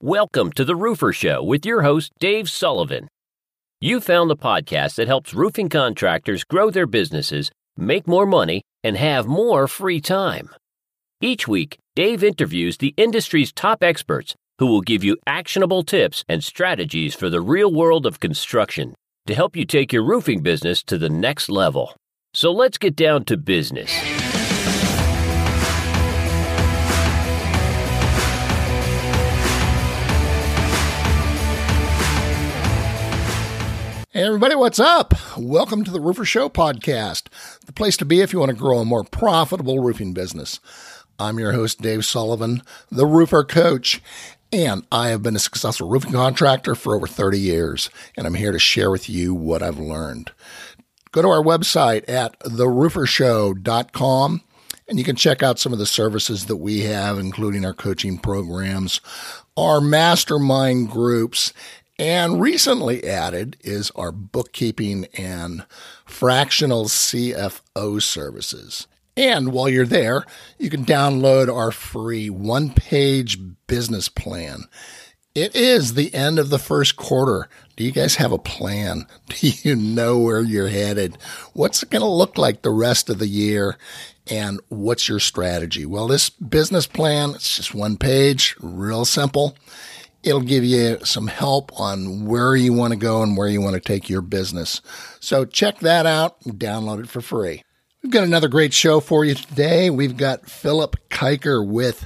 Welcome to The Roofer Show with your host, Dave Sullivan. You found the podcast that helps roofing contractors grow their businesses, make more money, and have more free time. Each week, Dave interviews the industry's top experts who will give you actionable tips and strategies for the real world of construction to help you take your roofing business to the next level. So let's get down to business. Hey everybody, what's up? Welcome to the Roofer Show podcast, the place to be if you want to grow a more profitable roofing business. I'm your host, Dave Sullivan, the Roofer Coach, and I have been a successful roofing contractor for over 30 years, and I'm here to share with you what I've learned. Go to our website at theroofershow.com, and you can check out some of the services that we have, including our coaching programs, our mastermind groups, and recently added is our bookkeeping and fractional CFO services. And while you're there, you can download our free one-page business plan. It is the end of the first quarter. Do you guys have a plan? Do you know where you're headed? What's it going to look like the rest of the year? And what's your strategy? Well, this business plan, it's just one page, real simple. It'll give you some help on where you want to go and where you want to take your business. So check that out and download it for free. We've got another great show for you today. We've got Philip Kiker with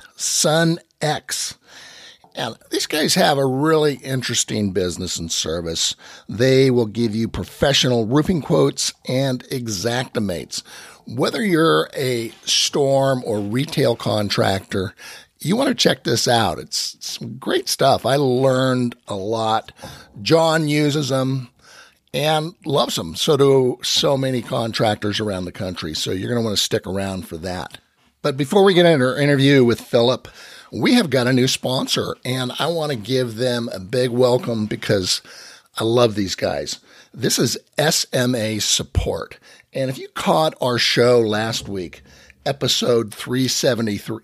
SunX. And these guys have a really interesting business and service. They will give you professional roofing quotes and Xactimates. Whether you're a storm or retail contractor, you want to check this out. It's some great stuff. I learned a lot. John uses them and loves them. So do so many contractors around the country. So you're going to want to stick around for that. But before we get into our interview with Philip, we have got a new sponsor, and I want to give them a big welcome because I love these guys. This is SMA Support. And if you caught our show last week, episode 373.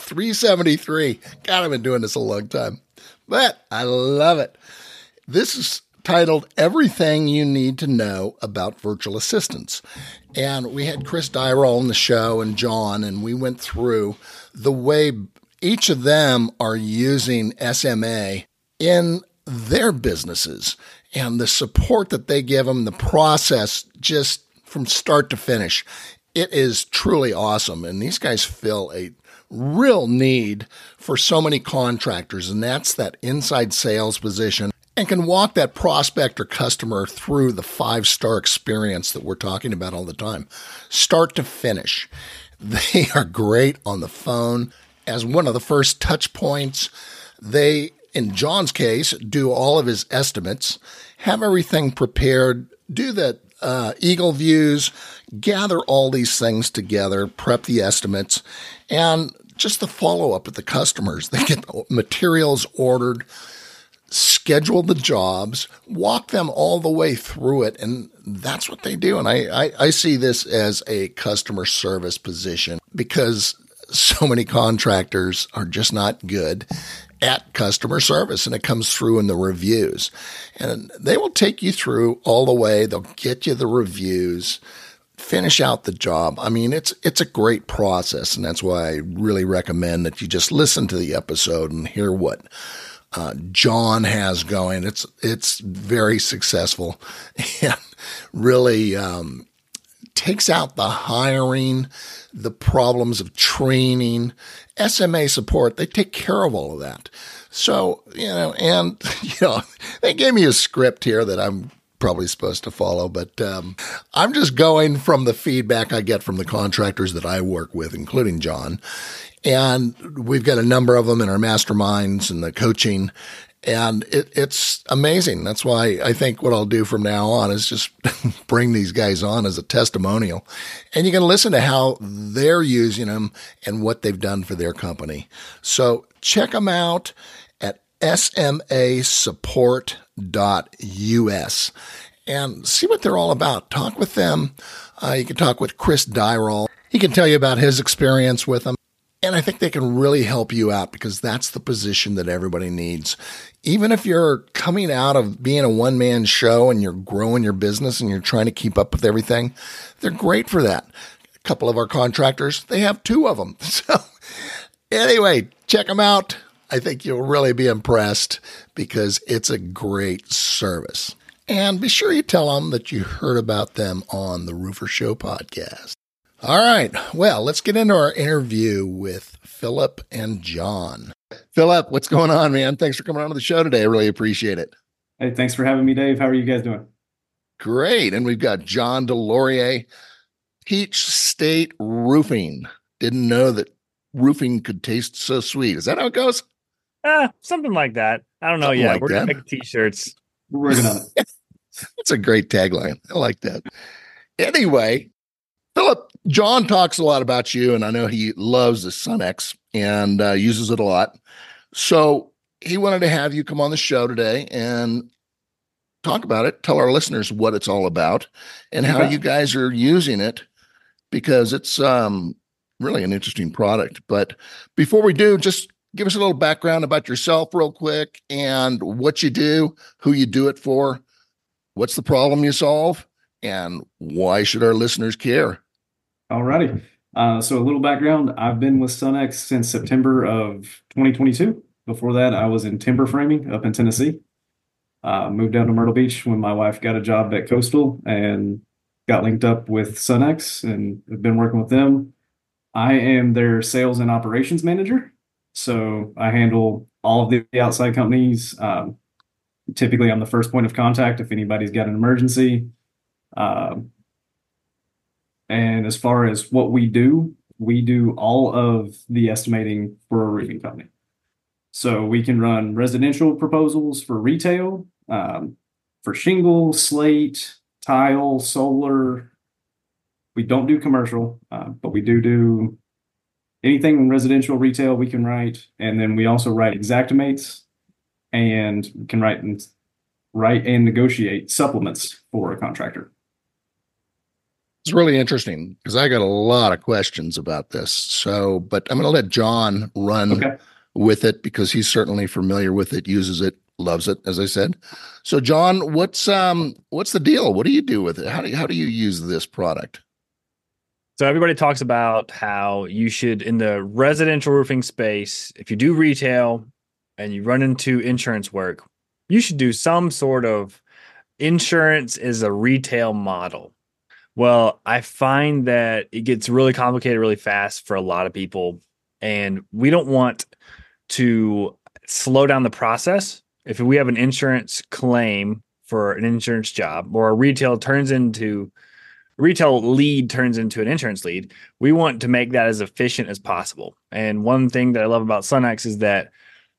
373. God, I've been doing this a long time, but I love it. This is titled Everything You Need to Know About Virtual Assistants. And we had Chris Dyrol on the show and John, and we went through the way each of them are using SMA in their businesses and the support that they give them, the process just from start to finish. It is truly awesome, and these guys fill a real need for so many contractors, and that's that inside sales position and can walk that prospect or customer through the 5-star experience that we're talking about all the time, start to finish. They are great on the phone. As one of the first touch points, they, in John's case, do all of his estimates, have everything prepared, do the Eagle views, gather all these things together, prep the estimates, and just the follow-up with the customers. They get the materials ordered, schedule the jobs, walk them all the way through it, and that's what they do. And I see this as a customer service position because so many contractors are just not good at customer service, and it comes through in the reviews. And they will take you through all the way. They'll get you the reviews, finish out the job. I mean, it's a great process, and that's why I really recommend that you just listen to the episode and hear what John has going. It's very successful and really takes out the hiring, the problems of training. SMA Support, they take care of all of that. So, they gave me a script here that I'm probably supposed to follow, but I'm just going from the feedback I get from the contractors that I work with, including John. And we've got a number of them in our masterminds and the coaching, and it's amazing. That's why I think what I'll do from now on is just bring these guys on as a testimonial, and you can listen to how they're using them and what they've done for their company. So check them out at smasupport.us and see what they're all about. Talk with them. You can talk with Chris Dyrol. He can tell you about his experience with them. And I think they can really help you out because that's the position that everybody needs. Even if you're coming out of being a one-man show and you're growing your business and you're trying to keep up with everything, they're great for that. A couple of our contractors, they have 2 of them. So anyway, check them out. I think you'll really be impressed because it's a great service. And be sure you tell them that you heard about them on the Roofer Show podcast. All right. Well, let's get into our interview with Philip and John. Philip, what's going on, man? Thanks for coming on to the show today. I really appreciate it. Hey, thanks for having me, Dave. How are you guys doing? Great. And we've got John DeLaurier, Peach State Roofing. Didn't know that roofing could taste so sweet. Is that how it goes? Something like that. I don't know. Something Yeah, like we're going that. to make t-shirts. We're working on it. That's a great tagline. I like that. Anyway, Philip, John talks a lot about you, and I know he loves the SunX and uses it a lot. So he wanted to have you come on the show today and talk about it, tell our listeners what it's all about and how you guys are using it, because it's really an interesting product. But before we do, just give us a little background about yourself real quick and what you do, who you do it for, what's the problem you solve, and why should our listeners care? All righty. So a little background. I've been with SunX since September of 2022. Before that, I was in timber framing up in Tennessee. Moved down to Myrtle Beach when my wife got a job at Coastal and got linked up with SunX and have been working with them. I am their sales and operations manager. So I handle all of the outside companies. Typically, I'm the first point of contact if anybody's got an emergency. And as far as what we do all of the estimating for a roofing company. So we can run residential proposals for retail, for shingle, slate, tile, solar. We don't do commercial, but we do anything in residential, retail we can write. And then we also write Xactimates and can write and negotiate supplements for a contractor. It's really interesting because I got a lot of questions about this. So, but I'm going to let John run with it because he's certainly familiar with it, uses it, loves it, as I said. So, John, what's the deal? What do you do with it? How do you use this product? So everybody talks about how you should, in the residential roofing space, if you do retail and you run into insurance work, you should do some sort of insurance as a retail model. Well, I find that it gets really complicated really fast for a lot of people, and we don't want to slow down the process. If we have an insurance claim for an insurance job or a retail lead turns into an insurance lead, we want to make that as efficient as possible. And one thing that I love about SunX is that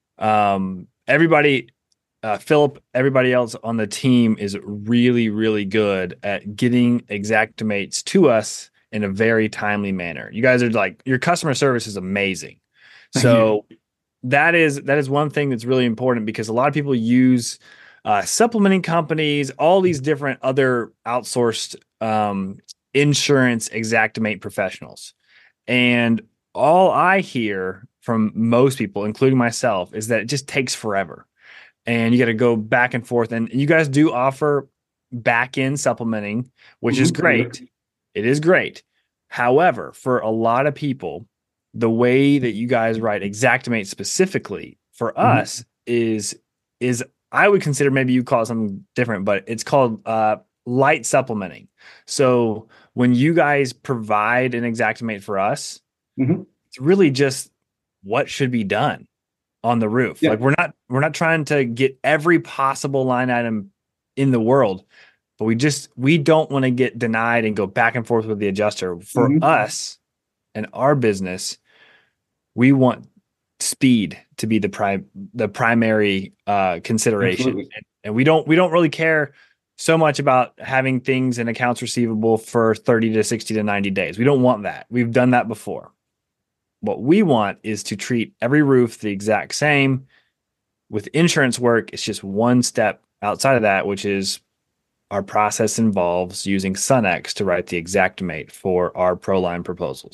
Philip, everybody else on the team is really, really good at getting Xactimates to us in a very timely manner. You guys are like, your customer service is amazing. So that is one thing that's really important because a lot of people use supplementing companies, all these different other outsourced insurance Xactimate professionals. And all I hear from most people, including myself, is that it just takes forever. And you got to go back and forth. And you guys do offer back-end supplementing, which is great. It is great. However, for a lot of people, the way that you guys write Xactimate specifically for us is I would consider, maybe you call it something different, but it's called light supplementing. So when you guys provide an Xactimate for us, it's really just what should be done on the roof. Like we're not trying to get every possible line item in the world, but we don't want to get denied and go back and forth with the adjuster. For us and our business, we want speed to be the primary consideration. And we don't really care so much about having things in accounts receivable for 30 to 60 to 90 days. We don't want that. We've done that before. What we want is to treat every roof the exact same. With insurance work, it's just one step outside of that, which is our process involves using SunX to write the Xactimate for our ProLine proposals.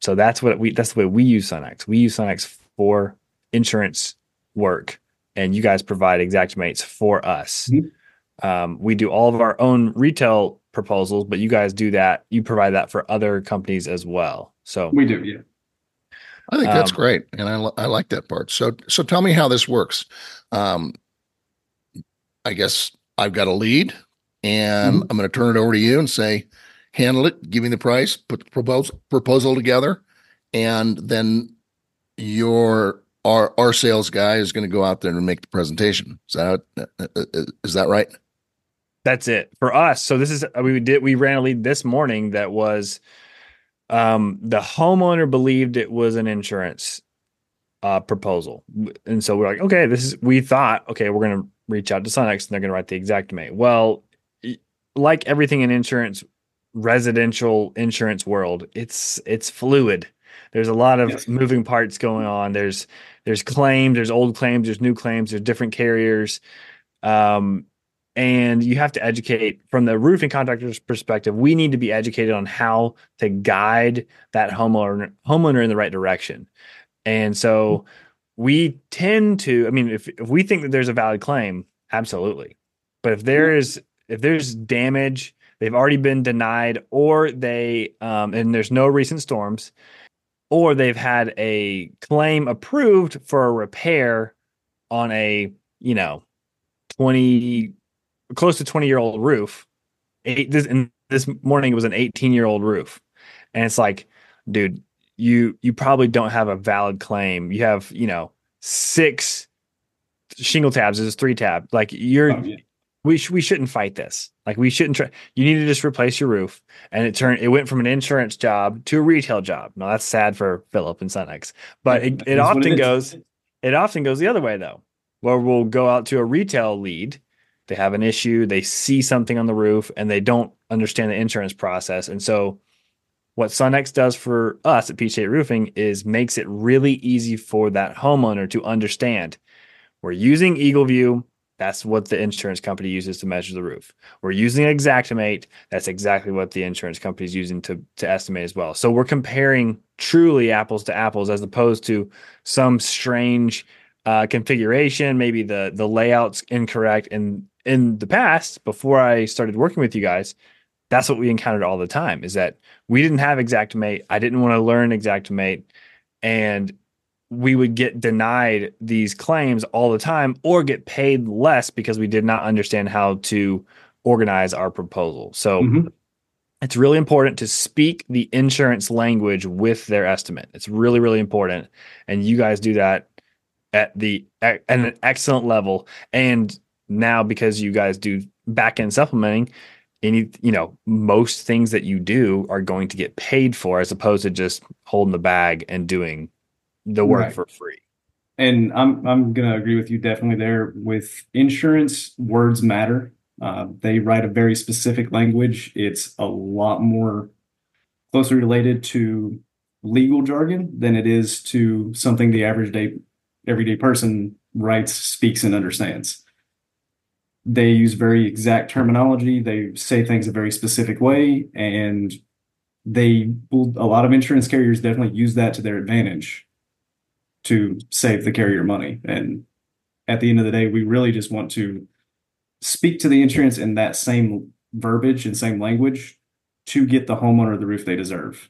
So that's the way we use Sunex. We use Sunex for insurance work, and you guys provide Xactimates for us. We do all of our own retail proposals, but you guys do that. You provide that for other companies as well. So We do, yeah. I think that's great, and I like that part. So tell me how this works. I guess I've got a lead, and I'm going to turn it over to you and say, handle it, give me the price, put the proposal together, and then our sales guy is going to go out there and make the presentation. Is that right? That's it for us. So we ran a lead this morning that was the homeowner believed it was an insurance proposal. And so we're like, okay, we thought, okay, we're going to reach out to Sunex and they're going to write the Xactimate. Well, like everything in residential insurance world, it's fluid. There's a lot of moving parts going on. There's claims, there's old claims, there's new claims, there's different carriers. And you have to educate from the roofing contractor's perspective. We need to be educated on how to guide that homeowner in the right direction. And so we tend to, I mean, if we think that there's a valid claim, absolutely. But if there's damage, they've already been denied, or and there's no recent storms, or they've had a claim approved for a repair on a, close to 20-year-old roof. This morning it was an 18-year-old roof. And it's like, dude, you probably don't have a valid claim. You have, 6 shingle tabs. There's 3 tab. Like we shouldn't fight this. Like we shouldn't try. You need to just replace your roof. And it went from an insurance job to a retail job. Now that's sad for Philip and Sunex, but it often goes the other way though, where we'll go out to a retail lead. They have an issue. They see something on the roof and they don't understand the insurance process. And so what Sunex does for us at Peach State Roofing is makes it really easy for that homeowner to understand. We're using EagleView. That's what the insurance company uses to measure the roof. We're using Xactimate. That's exactly what the insurance company is using to estimate as well. So we're comparing truly apples to apples as opposed to some strange configuration. Maybe the layout's incorrect. And in the past, before I started working with you guys, that's what we encountered all the time, is that we didn't have Xactimate. I didn't want to learn Xactimate, and we would get denied these claims all the time or get paid less because we did not understand how to organize our proposal. So it's really important to speak the insurance language with their estimate. It's really, really important. And you guys do that at an excellent level. And now, because you guys do back-end supplementing, most things that you do are going to get paid for as opposed to just holding the bag and doing the work for free. And I'm going to agree with you definitely there. With insurance, words matter. They write a very specific language. It's a lot more closely related to legal jargon than it is to something the everyday person writes, speaks, and understands. They use very exact terminology. They say things a very specific way, and a lot of insurance carriers definitely use that to their advantage to save the carrier money. And at the end of the day, we really just want to speak to the insurance in that same verbiage and same language to get the homeowner the roof they deserve.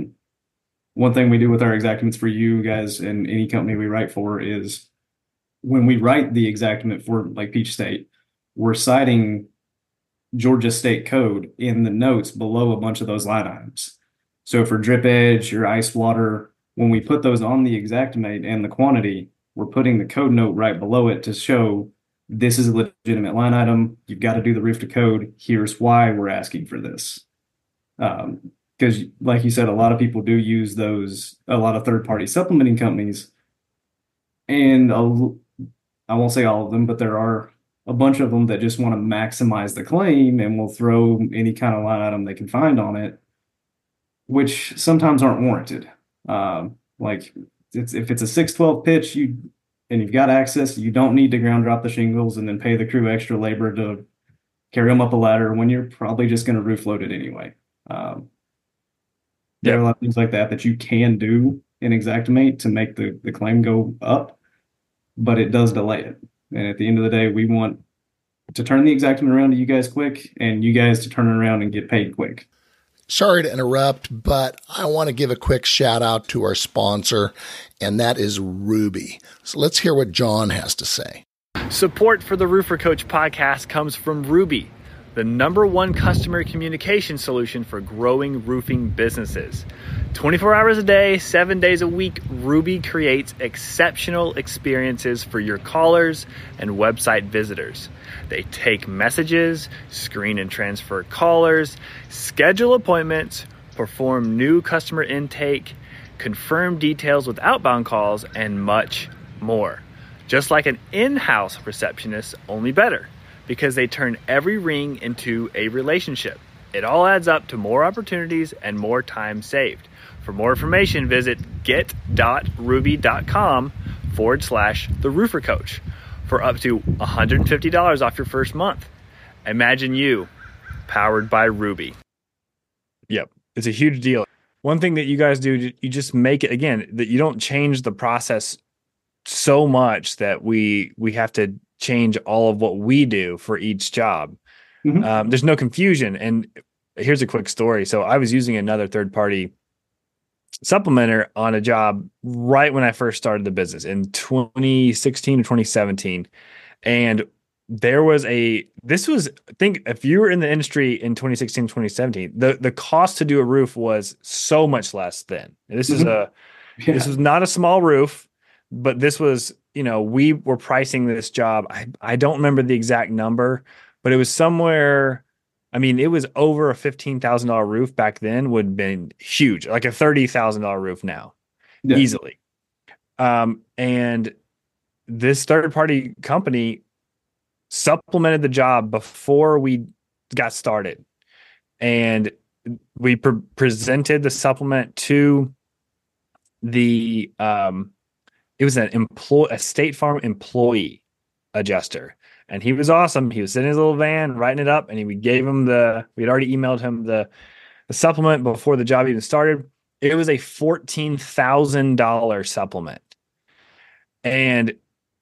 One thing we do with our Xactimates for you guys and any company we write for is when we write the Xactimate for like Peach State, we're citing Georgia State Code in the notes below a bunch of those line items. So for drip edge, your ice water, when we put those on the Xactimate and the quantity, we're putting the code note right below it to show this is a legitimate line item. You've got to do the roof to code. Here's why we're asking for this. Because like you said, a lot of people do use a lot of third-party supplementing companies. And I won't say all of them, but there are a bunch of them that just want to maximize the claim and will throw any kind of line item they can find on it, which sometimes aren't warranted. Like if it's a 612 pitch, and you've got access, you don't need to ground drop the shingles and then pay the crew extra labor to carry them up a ladder when you're probably just going to roof load it anyway. There are a lot of things like that you can do in Xactimate to make the claim go up, but it does delay it. And at the end of the day, we want to turn the Xactimate around to you guys quick, and you guys to turn it around and get paid quick. Sorry to interrupt, but I want to give a quick shout out to our sponsor, and that is Ruby. So let's hear what John has to say. Support for the Roofer Coach podcast comes from Ruby, the #1 customer communication solution for growing roofing businesses. 24 hours a day, 7 days a week, Ruby creates exceptional experiences for your callers and website visitors. They take messages, screen and transfer callers, schedule appointments, perform new customer intake, confirm details with outbound calls, and much more. Just like an in-house receptionist, only better, because they turn every ring into a relationship. It all adds up to more opportunities and more time saved. For more information, visit get.ruby.com/The Roofer Coach for up to $150 off your first month. Imagine you, powered by Ruby. Yep, it's a huge deal. One thing that you guys do, you just make it, again, that you don't change the process so much that we have to change all of what we do for each job. Mm-hmm. There's no confusion. And here's a quick story. So I was using another third-party supplementer on a job right when I first started the business in 2016 or 2017. And there was think if you were in the industry in 2016, 2017, the cost to do a roof was so much less then. This is this was not a small roof, but this was, we were pricing this job. I don't remember the exact number, but it was somewhere, it was over a $15,000 roof back then, would have been huge, like a $30,000 roof now, easily. And this third-party company supplemented the job before we got started. And we presented the supplement to the, it was a State Farm employee adjuster. And he was awesome. He was in his little van writing it up, and we gave him we had already emailed him the supplement before the job even started. It was a $14,000 supplement. And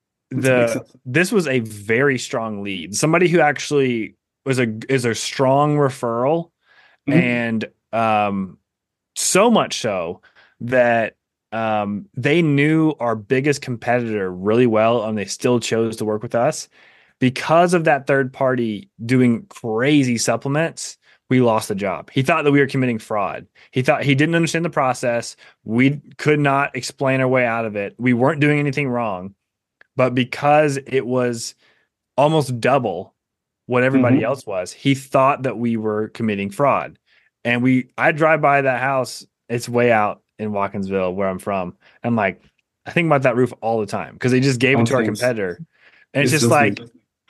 this was a very strong lead. Somebody who actually is a strong referral. Mm-hmm. And so much so that they knew our biggest competitor really well, and they still chose to work with us. Because of that third party doing crazy supplements, we lost the job. He thought that we were committing fraud. He thought he didn't understand the process. We could not explain our way out of it. We weren't doing anything wrong. But because it was almost double what everybody else was, he thought that we were committing fraud. And I drive by that house. It's way out in Watkinsville, where I'm from. I'm like, I think about that roof all the time because they just gave it to our competitor. And it's just like,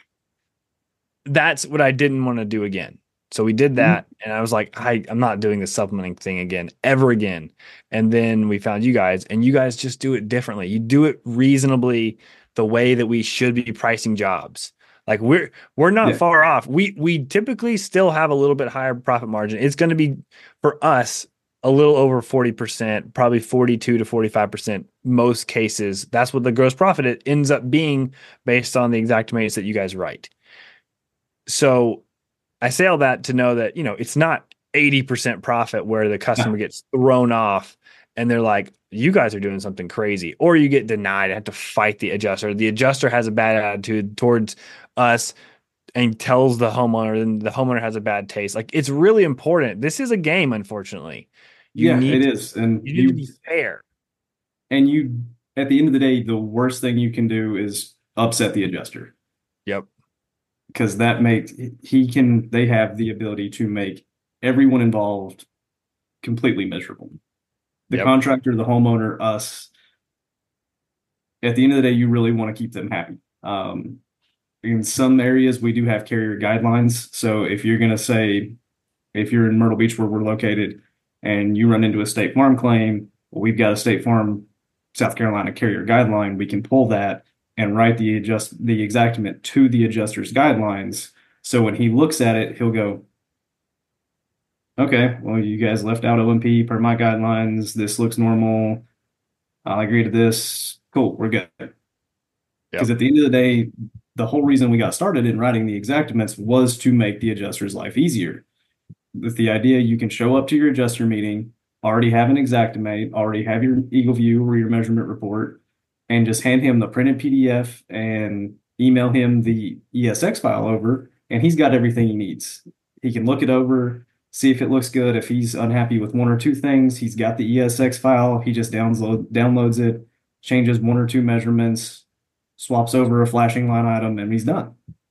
that's what I didn't want to do again. So we did that. And I was like, I'm not doing the supplementing thing again, ever again. And then we found you guys, and you guys just do it differently. You do it reasonably, the way that we should be pricing jobs. Like we're not far off. We typically still have a little bit higher profit margin. It's going to be, for us, a little over 40%, probably 42 to 45%. Most cases, that's what the gross profit it ends up being based on the Xactimates that you guys write. So I say all that to know that, it's not 80% profit where the customer gets thrown off and they're like, you guys are doing something crazy, or you get denied, have to fight the adjuster. The adjuster has a bad attitude towards us and tells the homeowner, and the homeowner has a bad taste. Like, it's really important. This is a game, unfortunately. It is. And you need to be fair. And at the end of the day, the worst thing you can do is upset the adjuster. Yep. Because they have the ability to make everyone involved completely miserable. The contractor, the homeowner, us. At the end of the day, you really want to keep them happy. In some areas, we do have carrier guidelines. So if you're going to say, if you're in Myrtle Beach where we're located and you run into a State Farm claim, well, we've got a State Farm South Carolina carrier guideline. We can pull that and write the Xactimate to the adjuster's guidelines. So when he looks at it, he'll go, okay, well, you guys left out OMP per my guidelines. This looks normal. I'll agree to this. Cool, we're good. Because Yep. at the end of the day, the whole reason we got started in writing the Xactiments was to make the adjuster's life easier. With the idea you can show up to your adjuster meeting, already have an Xactimate, already have your Eagle View or your measurement report, and just hand him the printed PDF and email him the ESX file over, and he's got everything he needs. He can look it over, see if it looks good. If he's unhappy with one or two things, he's got the ESX file. He just downloads it, changes one or two measurements, swaps over a flashing line item, and he's done.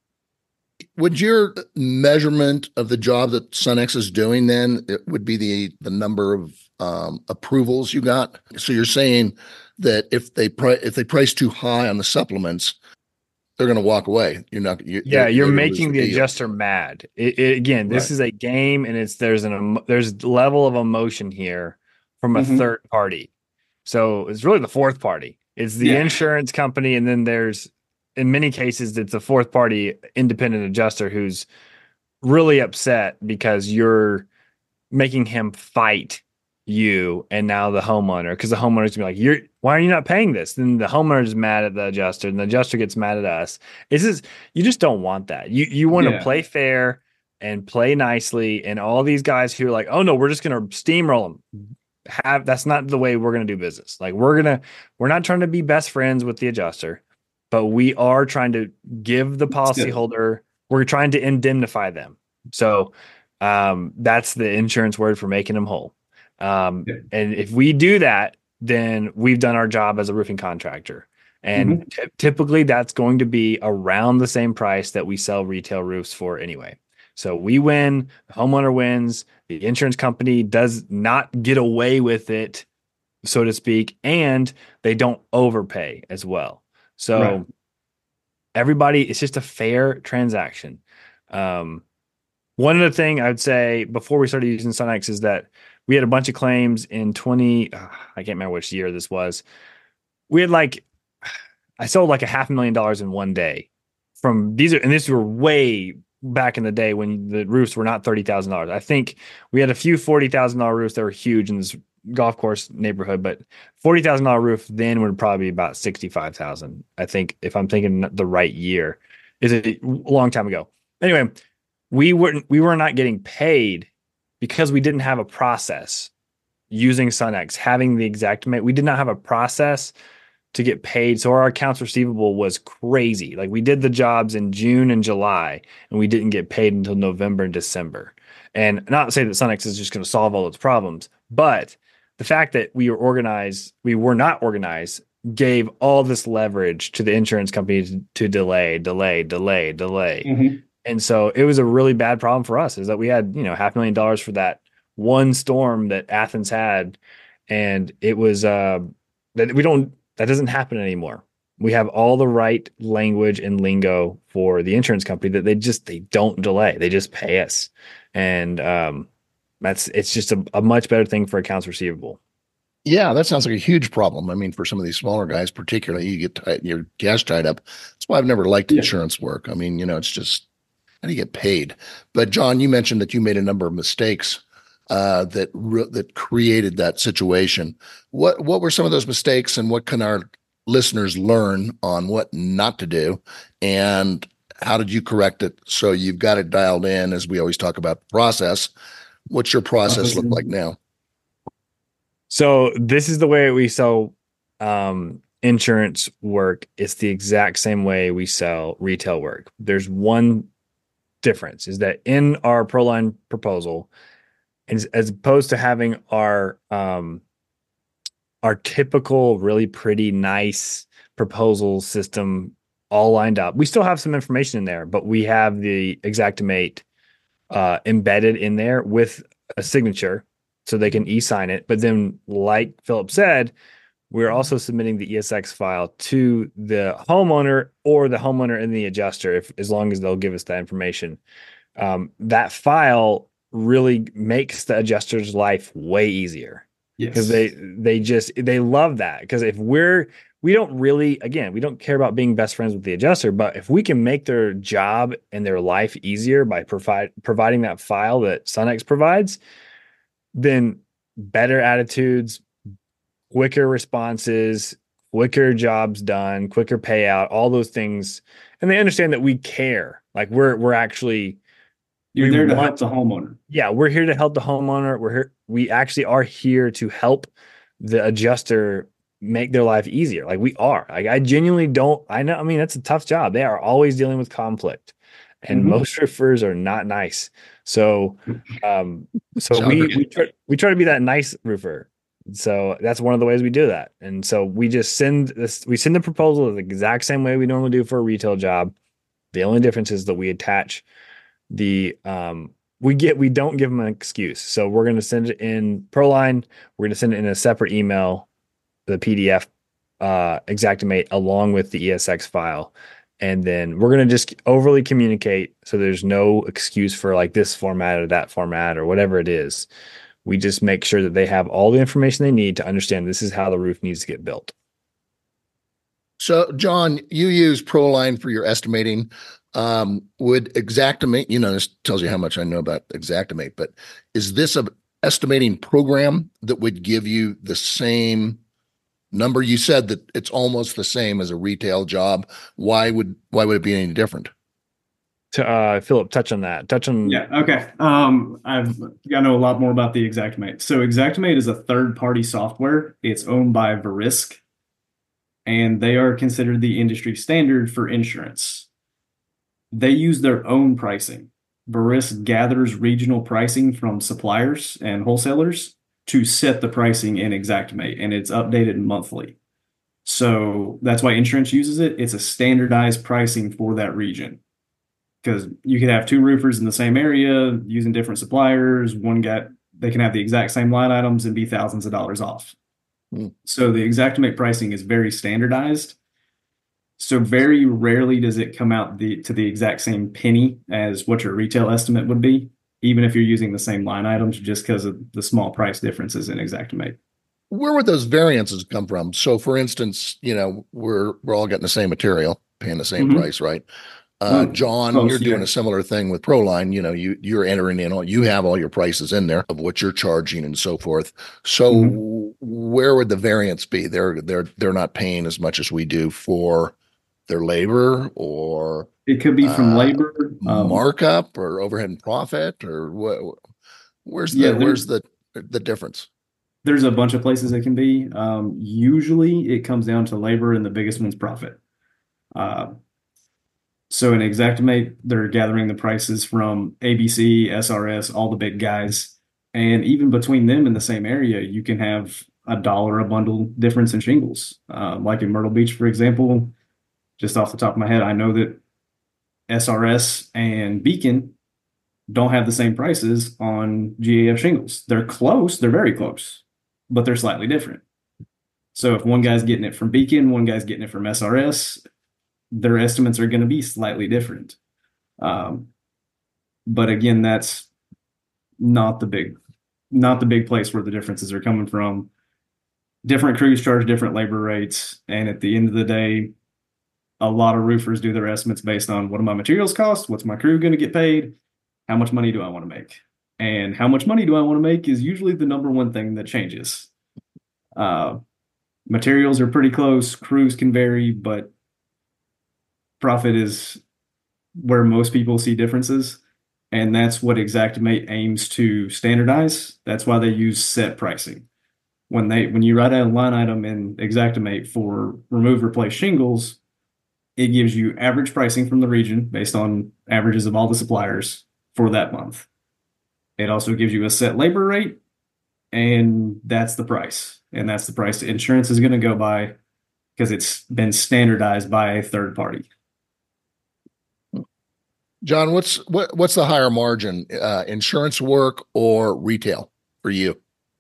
Would your measurement of the job that Sunex is doing then it would be the number of approvals you got? So you're saying that if they price too high on the supplements, they're going to walk away. You're making the adjuster mad. Again, this is a game, and there's a level of emotion here from a third party. So it's really the fourth party. It's the insurance company, and then there's, in many cases, it's a fourth party independent adjuster who's really upset because you're making him fight you and now the homeowner, because the homeowner's gonna be like, why are you not paying this? Then the homeowner's mad at the adjuster, and the adjuster gets mad at us. You just don't want that. You want to play fair and play nicely, and all these guys who are like, oh no, we're just gonna steamroll them. That's not the way we're gonna do business. Like we're not trying to be best friends with the adjuster, but we are trying to give the policyholder, we're trying to indemnify them. So that's the insurance word for making them whole. And if we do that, then we've done our job as a roofing contractor. And typically that's going to be around the same price that we sell retail roofs for anyway. So we win, the homeowner wins, the insurance company does not get away with it, so to speak, and they don't overpay as well. So everybody, it's just a fair transaction. One other thing I would say before we started using Sunex is that we had a bunch of claims in I can't remember which year this was. We had I sold like $500,000 in one day from these were way back in the day when the roofs were not $30,000. I think we had a few $40,000 roofs that were huge in this golf course neighborhood, but $40,000 roof then would probably be about $65,000. I think, if I'm thinking the right year, is a long time ago. Anyway, we were not getting paid because we didn't have a process using Sunex, having the Xactimate. We did not have a process to get paid. So our accounts receivable was crazy. Like we did the jobs in June and July, and we didn't get paid until November and December. And not to say that Sunex is just going to solve all its problems, but the fact that we were not organized, gave all this leverage to the insurance company to delay. And so it was a really bad problem for us, is that we had, $500,000 for that one storm that Athens had. And it was, that doesn't happen anymore. We have all the right language and lingo for the insurance company that they don't delay. They just pay us. And, it's just a much better thing for accounts receivable. Yeah, that sounds like a huge problem. I mean, for some of these smaller guys, particularly, you get your cash tied up. That's why I've never liked insurance work. I mean, it's just, how do you get paid? But John, you mentioned that you made a number of mistakes that created that situation. What were some of those mistakes, and what can our listeners learn on what not to do? And how did you correct it so you've got it dialed in, as we always talk about the process? What's your process look like now? So this is the way we sell insurance work. It's the exact same way we sell retail work. There's one difference, is that in our ProLine proposal, as opposed to having our typical really pretty nice proposal system all lined up, we still have some information in there, but we have the Xactimate embedded in there with a signature so they can e-sign it. But then, like Philip said, we're also submitting the ESX file to the homeowner, or the homeowner and the adjuster, as long as they'll give us that information. That file really makes the adjuster's life way easier. Because they love that. Because if we're we don't really, again, we don't care about being best friends with the adjuster, but if we can make their job and their life easier by providing that file that Sunnex provides, then better attitudes, quicker responses, quicker jobs done, quicker payout, all those things. And they understand that we care. Like we're actually, You're there to help the homeowner. Yeah, we're here to help the homeowner. We're here. We actually are here to help the adjuster make their life easier. Like we are. Like I genuinely don't. I know. I mean, that's a tough job. They are always dealing with conflict, and most roofers are not nice. So, we try to be that nice roofer. So that's one of the ways we do that. And so we just send this. We send the proposal the exact same way we normally do for a retail job. The only difference is that we attach the we don't give them an excuse. So we're going to send it in Proline. We're going to send it in a separate email, the PDF Xactimate along with the ESX file. And then we're going to just overly communicate. So there's no excuse for like this format or that format or whatever it is. We just make sure that they have all the information they need to understand this is how the roof needs to get built. So, John, you use Proline for your estimating. Would Xactimate, this tells you how much I know about Xactimate, but is this an estimating program that would give you the same number? You said that it's almost the same as a retail job. Why would it be any different? Philip, touch on that. Yeah. Okay. I know a lot more about the Xactimate. So Xactimate is a third-party software. It's owned by Verisk, and they are considered the industry standard for insurance. They use their own pricing. Verisk gathers regional pricing from suppliers and wholesalers to set the pricing in Xactimate, and it's updated monthly. So that's why insurance uses it. It's a standardized pricing for that region. Because you could have two roofers in the same area using different suppliers. They can have the exact same line items and be thousands of dollars off. So the Xactimate pricing is very standardized. So very rarely does it come out to the exact same penny as what your retail estimate would be, even if you're using the same line items, just because of the small price differences in Xactimate. Where would those variances come from? So, for instance, we're all getting the same material, paying the same price, right? John, you're doing a similar thing with Proline. You're entering in you have all your prices in there of what you're charging and so forth. So where would the variance be? They're not paying as much as we do for their labor, or it could be from labor, markup, or overhead and profit, or what? Where's the difference? There's a bunch of places it can be. Usually it comes down to labor, and the biggest one's profit. So in Xactimate, they're gathering the prices from ABC, SRS, all the big guys. And even between them in the same area, you can have $1 a bundle difference in shingles. Like in Myrtle Beach, for example, just off the top of my head, I know that SRS and Beacon don't have the same prices on GAF shingles. They're close, they're very close, but they're slightly different. So if one guy's getting it from Beacon, one guy's getting it from SRS, their estimates are going to be slightly different. But again, that's not the big place where the differences are coming from. Different crews charge different labor rates. And at the end of the day, a lot of roofers do their estimates based on what do my materials cost? What's my crew going to get paid? How much money do I want to make? And how much money do I want to make is usually the number one thing that changes. Materials are pretty close. Crews can vary, but profit is where most people see differences, and that's what Xactimate aims to standardize. That's why they use set pricing. When you write out a line item in Xactimate for remove replace shingles, it gives you average pricing from the region based on averages of all the suppliers for that month. It also gives you a set labor rate, and that's the price. And that's the price the insurance is going to go by because it's been standardized by a third party. John, what's the higher margin, insurance work or retail for you?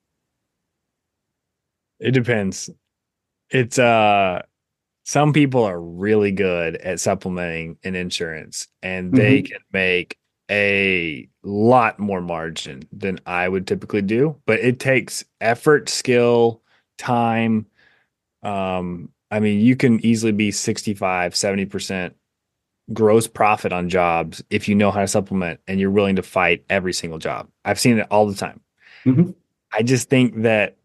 It depends. It's some people are really good at supplementing an insurance, and they can make a lot more margin than I would typically do, but it takes effort, skill, time, I mean, you can easily be 65, 70% gross profit on jobs if you know how to supplement and you're willing to fight every single job. I've seen it all the time. Mhm. I just think that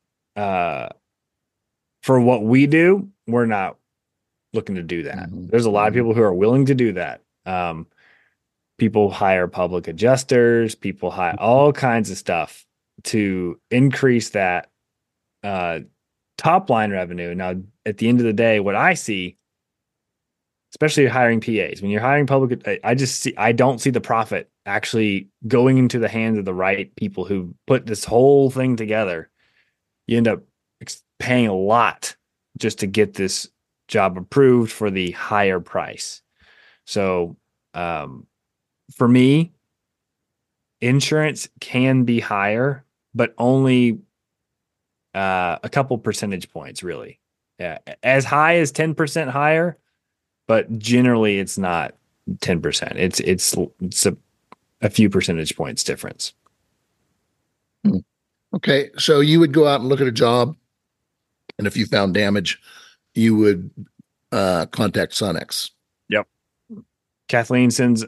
for what we do, we're not looking to do that. Mhm. There's a lot of Mhm. people who are willing to do that. People hire public adjusters, people hire all kinds of stuff to increase that top line revenue. Now, at the end of the day, what I see, especially hiring PAs, when you're hiring public, I don't see the profit actually going into the hands of the right people who put this whole thing together. You end up paying a lot just to get this job approved for the higher price. So, for me, insurance can be higher, but only a couple percentage points, really. Yeah, as high as 10% higher, but generally it's not 10%. It's a few percentage points difference. Okay, so you would go out and look at a job, and if you found damage, you would contact Sonnex. Yep. Kathleen sends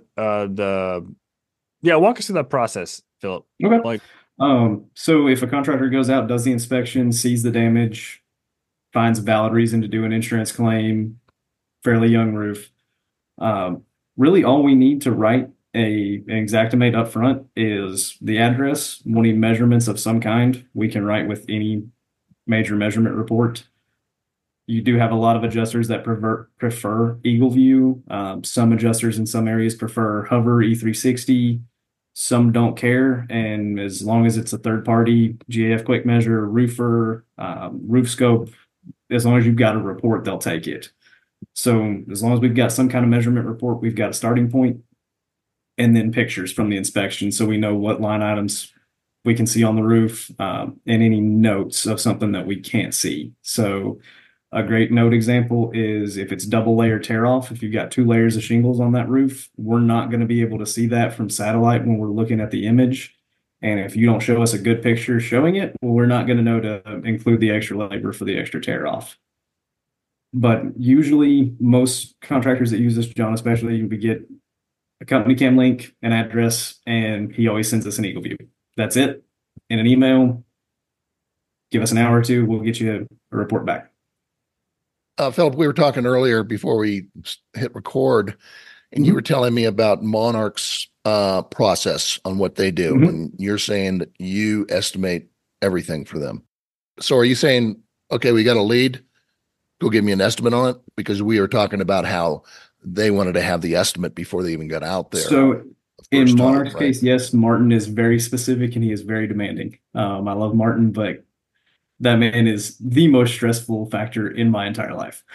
walk us through that process, Philip. Okay. So if a contractor goes out, does the inspection, sees the damage, finds a valid reason to do an insurance claim, fairly young roof, really all we need to write an Xactimate up front is the address. We'll need measurements of some kind. We can write with any major measurement report. You do have a lot of adjusters that prefer Eagle View. Some adjusters in some areas prefer Hover E360. Some don't care, and as long as it's a third-party GAF quick measure, roofer, roof scope, as long as you've got a report, they'll take it. So as long as we've got some kind of measurement report, we've got a starting point, and then pictures from the inspection, so we know what line items we can see on the roof, and any notes of something that we can't see. So a great note example is if it's double layer tear off, if you've got 2 layers of shingles on that roof, we're not going to be able to see that from satellite when we're looking at the image. And if you don't show us a good picture showing it, well, we're not going to know to include the extra labor for the extra tear off. But usually most contractors that use this, John, especially, we get a company cam link, an address, and he always sends us an Eagle View. That's it. In an email, give us an hour or two, we'll get you a report back. Philip, we were talking earlier before we hit record, and you were telling me about Monarch's process on what they do. And you're saying that you estimate everything for them. So are you saying, okay, we got a lead, go give me an estimate on it? Because we were talking about how they wanted to have the estimate before they even got out there. So in Monarch's case, yes, Martin is very specific and he is very demanding. I love Martin, but that man is the most stressful factor in my entire life.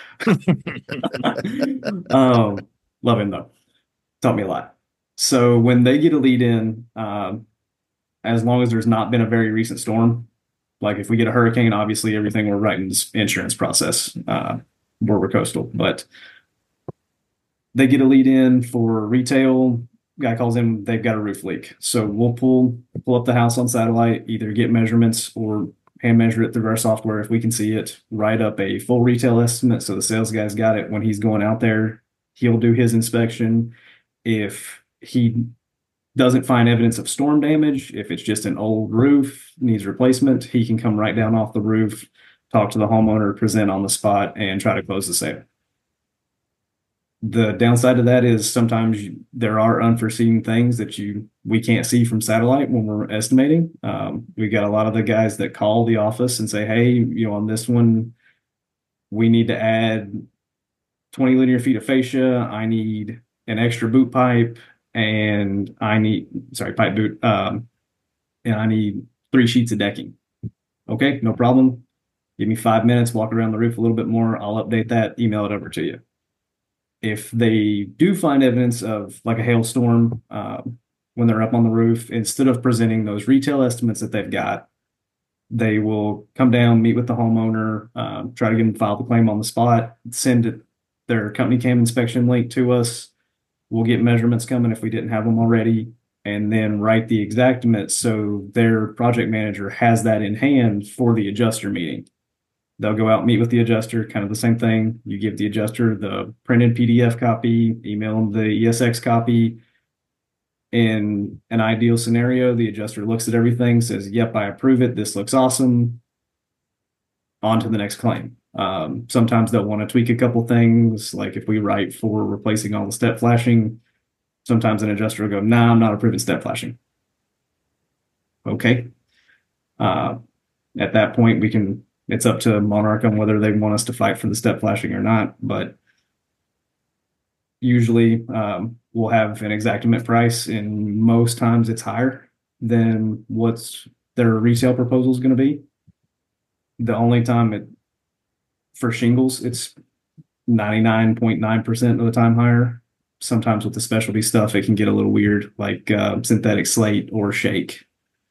Love him though. Taught me a lot. So when they get a lead in, as long as there's not been a very recent storm, like if we get a hurricane, obviously everything we're writing is insurance process, where we're coastal, but they get a lead in for retail. Guy calls in, they've got a roof leak. So we'll pull up the house on satellite, either get measurements or hand measure it through our software if we can see it, write up a full retail estimate. So the sales guy's got it. When he's going out there, he'll do his inspection. If he doesn't find evidence of storm damage, if it's just an old roof, needs replacement, he can come right down off the roof, talk to the homeowner, present on the spot, and try to close the sale. The downside to that is sometimes there are unforeseen things that we can't see from satellite when we're estimating. We've got a lot of the guys that call the office and say, hey, on this one, we need to add 20 linear feet of fascia. I need an extra boot pipe, and pipe boot, and I need 3 sheets of decking. Okay, no problem. Give me 5 minutes, walk around the roof a little bit more. I'll update that, email it over to you. If they do find evidence of like a hailstorm when they're up on the roof, instead of presenting those retail estimates that they've got, they will come down, meet with the homeowner, try to get them to file the claim on the spot, send their company cam inspection link to us. We'll get measurements coming if we didn't have them already, and then write the Xactimate so their project manager has that in hand for the adjuster meeting. They'll go out and meet with the adjuster, kind of the same thing. You give the adjuster the printed PDF copy, email them the ESX copy. In an ideal scenario, the adjuster looks at everything, says, yep, I approve it. This looks awesome. On to the next claim. Sometimes they'll want to tweak a couple things, like if we write for replacing all the step flashing, sometimes an adjuster will go, nah, I'm not approving step flashing. Okay. At that point, it's up to Monarch on whether they want us to fight for the step flashing or not. But usually we'll have an Xactimate price, and most times it's higher than what's their resale proposal is going to be. The only time for shingles, it's 99.9% of the time higher. Sometimes with the specialty stuff, it can get a little weird, like synthetic slate or shake.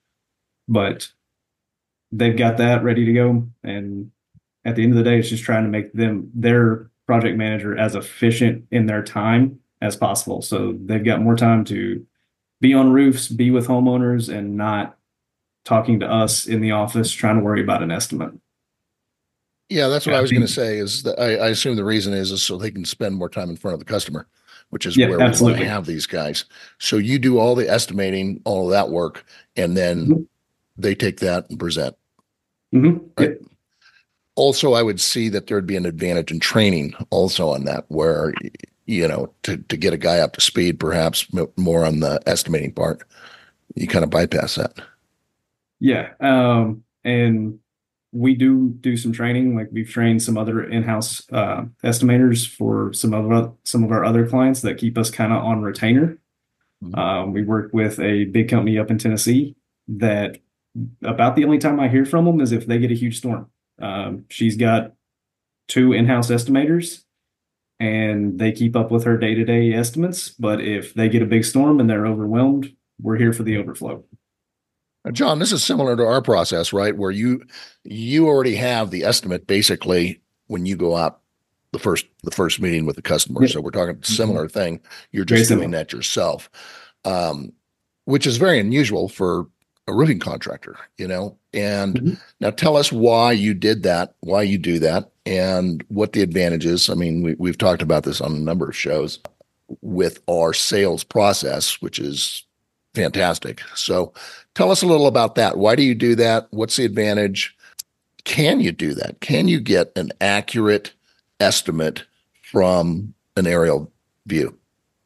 But they've got that ready to go. And at the end of the day, it's just trying to make their project manager as efficient in their time as possible. So they've got more time to be on roofs, be with homeowners, and not talking to us in the office trying to worry about an estimate. Yeah, that's what I was going to say. Is that I assume the reason is so they can spend more time in front of the customer, which is where we want to have these guys. So you do all the estimating, all of that work, and then they take that and present. Mm-hmm. Right? Yep. Also, I would see that there'd be an advantage in training also on that, where, to get a guy up to speed, perhaps more on the estimating part, you kind of bypass that. Yeah. And we do some training. Like we've trained some other in-house estimators for some of our other clients that keep us kind of on retainer. Mm-hmm. We work with a big company up in Tennessee that about the only time I hear from them is if they get a huge storm. She's got 2 in-house estimators, and they keep up with her day-to-day estimates. But if they get a big storm and they're overwhelmed, we're here for the overflow. John, this is similar to our process, right? Where you already have the estimate basically when you go out the first meeting with the customer. Yep. So we're talking similar thing. You're just doing that yourself, which is very unusual for a roofing contractor, and now tell us why you did that, why you do that, and what the advantage is. I mean, we've talked about this on a number of shows with our sales process, which is fantastic. So tell us a little about that. Why do you do that? What's the advantage? Can you do that? Can you get an accurate estimate from an aerial view?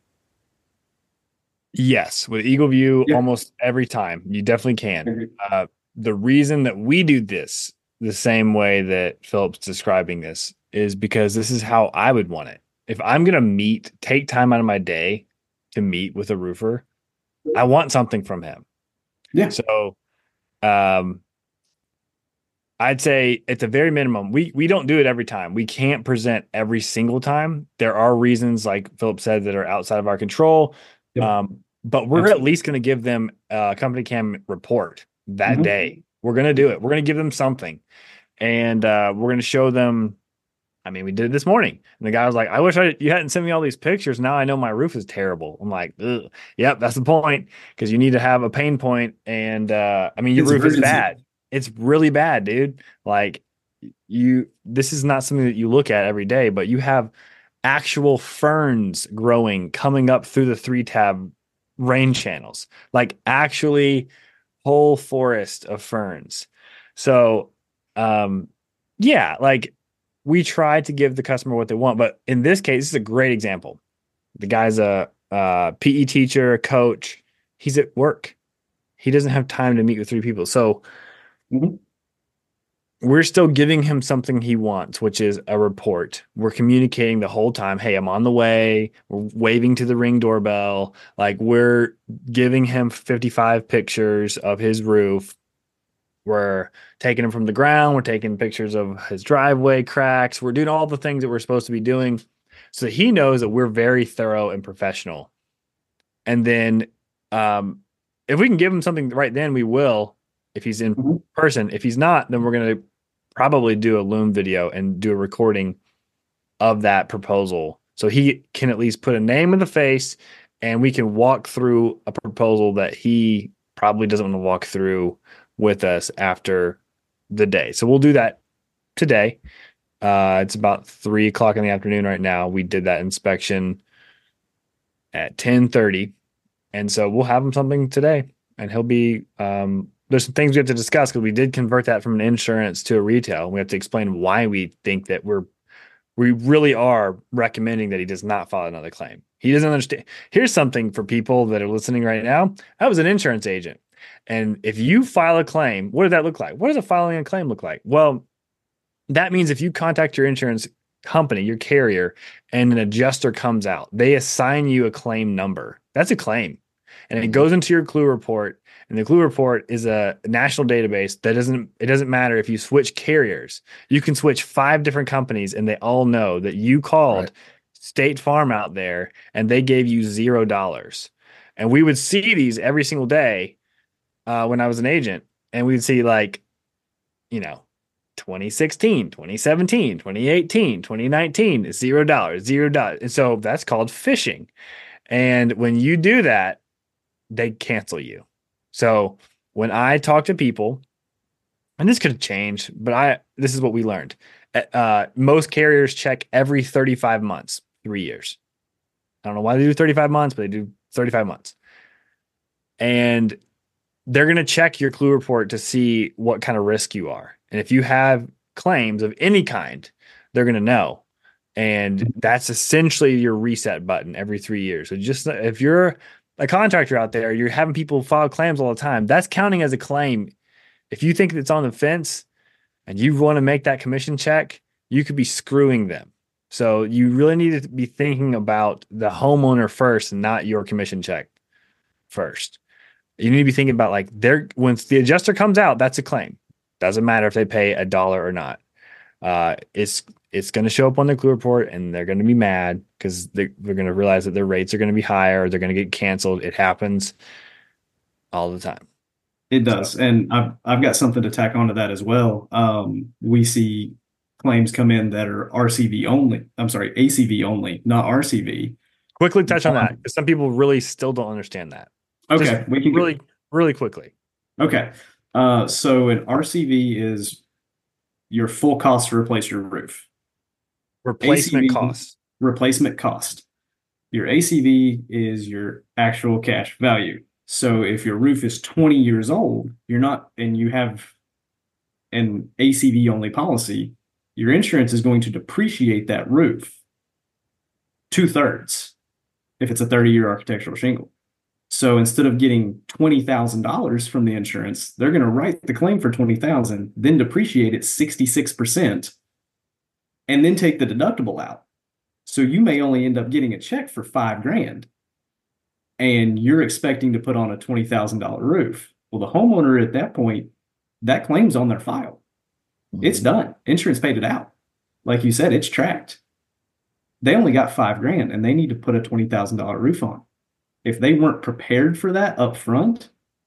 Yes, with Eagle View, almost every time. You definitely can. The reason that we do this the same way that Philip's describing this is because this is how I would want it. If I'm going to take time out of my day to meet with a roofer, I want something from him. Yeah. So I'd say at the very minimum, we don't do it every time. We can't present every single time. There are reasons, like Philip said, that are outside of our control. Yep. But we're at least going to give them a company cam report that day. We're going to do it. We're going to give them something. And we're going to show them. I mean, we did it this morning. And the guy was like, I wish you hadn't sent me all these pictures. Now I know my roof is terrible. I'm like, ugh. Yep, that's the point. Because you need to have a pain point. And your roof is bad. It's really bad, dude. Like this is not something that you look at every day, but you have actual ferns growing coming up through the 3-tab rain channels, like actually whole forest of ferns. So, like we try to give the customer what they want, but in this case, this is a great example. The guy's a PE teacher, a coach. He's at work. He doesn't have time to meet with 3 people. So we're still giving him something he wants, which is a report. We're communicating the whole time. Hey, I'm on the way. We're waving to the Ring doorbell. Like we're giving him 55 pictures of his roof. We're taking him from the ground. We're taking pictures of his driveway cracks. We're doing all the things that we're supposed to be doing. So he knows that we're very thorough and professional. And then if we can give him something right then, we will. If he's in person. If he's not, then we're going to probably do a Loom video and do a recording of that proposal. So he can at least put a name in the face and we can walk through a proposal that he probably doesn't want to walk through with us after the day. So we'll do that today. It's about 3 o'clock in the afternoon right now. We did that inspection at 10:30. And so we'll have him something today, and he'll be, there's some things we have to discuss because we did convert that from an insurance to a retail. We have to explain why we think that we really are recommending that he does not file another claim. He doesn't understand. Here's something for people that are listening right now. I was an insurance agent. And if you file a claim, what does that look like? What does a filing a claim look like? Well, that means if you contact your insurance company, your carrier, and an adjuster comes out, they assign you a claim number. That's a claim. And it goes into your CLUE report. And the CLUE report is a national database that it doesn't matter if you switch carriers. You can switch 5 different companies and they all know that you called State Farm out there and they gave you $0. And we would see these every single day when I was an agent. And we'd see 2016, 2017, 2018, 2019, $0, $0. And so that's called phishing. And when you do that, they cancel you. So when I talk to people, and this could have changed, but this is what we learned. Most carriers check every 35 months, 3 years. I don't know why they do 35 months, but they do 35 months. And they're going to check your CLUE report to see what kind of risk you are. And if you have claims of any kind, they're going to know. And that's essentially your reset button every 3 years. So just if you're a contractor out there, you're having people file claims all the time, that's counting as a claim. If you think it's on the fence and you want to make that commission check, you could be screwing them. So you really need to be thinking about the homeowner first and not your commission check first. You need to be thinking about once the adjuster comes out, that's a claim. Doesn't matter if they pay $1 or not. It's going to show up on the CLUE report and they're going to be mad because they're going to realize that their rates are going to be higher. They're going to get canceled. It happens all the time. It does. So, and I've got something to tack onto that as well. We see claims come in that are RCV only. I'm sorry, ACV only, not RCV. Quickly touch on that because some people really still don't understand that. Okay. Just we can really quickly. Okay. So an RCV is your full cost to replace your roof. Replacement ACV, cost. Replacement cost. Your ACV is your actual cash value. So if your roof is 20 years old, and you have an ACV only policy, your insurance is going to depreciate that roof 2/3 if it's a 30-year architectural shingle. So instead of getting $20,000 from the insurance, they're going to write the claim for $20,000, then depreciate it 66%, and then take the deductible out. So you may only end up getting a check for $5,000, and you're expecting to put on a $20,000 roof. Well, the homeowner at that point, that claim's on their file. It's done. Insurance paid it out. Like you said, it's tracked. They only got $5,000, and they need to put a $20,000 roof on. If they weren't prepared for that up front,